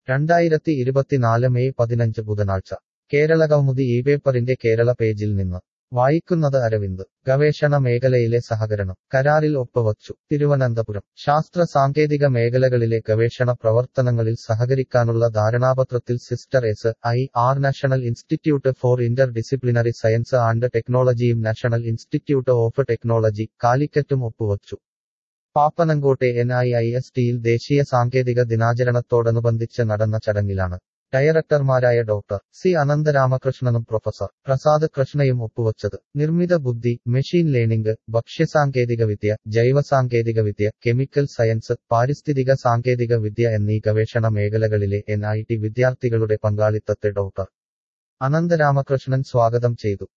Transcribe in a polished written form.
2024 May 15 ബുധനാഴ്ച കേരളകൗമുദി ഇപേപ്പറിന്റെ കേരള പേജിൽ നിന്ന് വായിക്കുന്നത് അരവിന്ദ്. ഗവേഷണ മേഖലയിലെ സഹകരണം കരാറിൽ ഒപ്പുവച്ചു. തിരുവനന്തപുരം ശാസ്ത്ര സാങ്കേതിക മേഖലകളിലെ ഗവേഷണ പ്രവർത്തനങ്ങളിൽ സഹകരിക്കാനുള്ള ധാരണാപത്രത്തിൽ സിസ്റ്റർ S I R national institute for interdisciplinary science and ടെക്നോളജിയും നാഷണൽ ഇൻസ്റ്റിറ്റ്യൂട്ട് ഓഫ് ടെക്നോളജി കാലിക്കറ്റും ഒപ്പുവച്ചു. പാപ്പനംകോട്ടെ NIISTയിൽ ദേശീയ സാങ്കേതിക ദിനാചരണത്തോടനുബന്ധിച്ച് നടന്ന ചടങ്ങിലാണ്. ഡയറക്ടർമാരായ ഡോക്ടർ സി അനന്തരാമകൃഷ്ണനും പ്രൊഫസർ പ്രസാദ് കൃഷ്ണയും ഒപ്പുവച്ചത്. നിർമ്മിത ബുദ്ധി, മെഷീൻ ലേണിംഗ്, ഭക്ഷ്യസാങ്കേതികവിദ്യ, ജൈവസാങ്കേതികവിദ്യ, കെമിക്കൽ സയൻസ്, പാരിസ്ഥിതിക സാങ്കേതിക വിദ്യ എന്നീ ഗവേഷണ മേഖലകളിലെ NIT വിദ്യാർത്ഥികളുടെ പങ്കാളിത്തത്തെ ഡോക്ടർ അനന്തരാമകൃഷ്ണൻ സ്വാഗതം ചെയ്തു.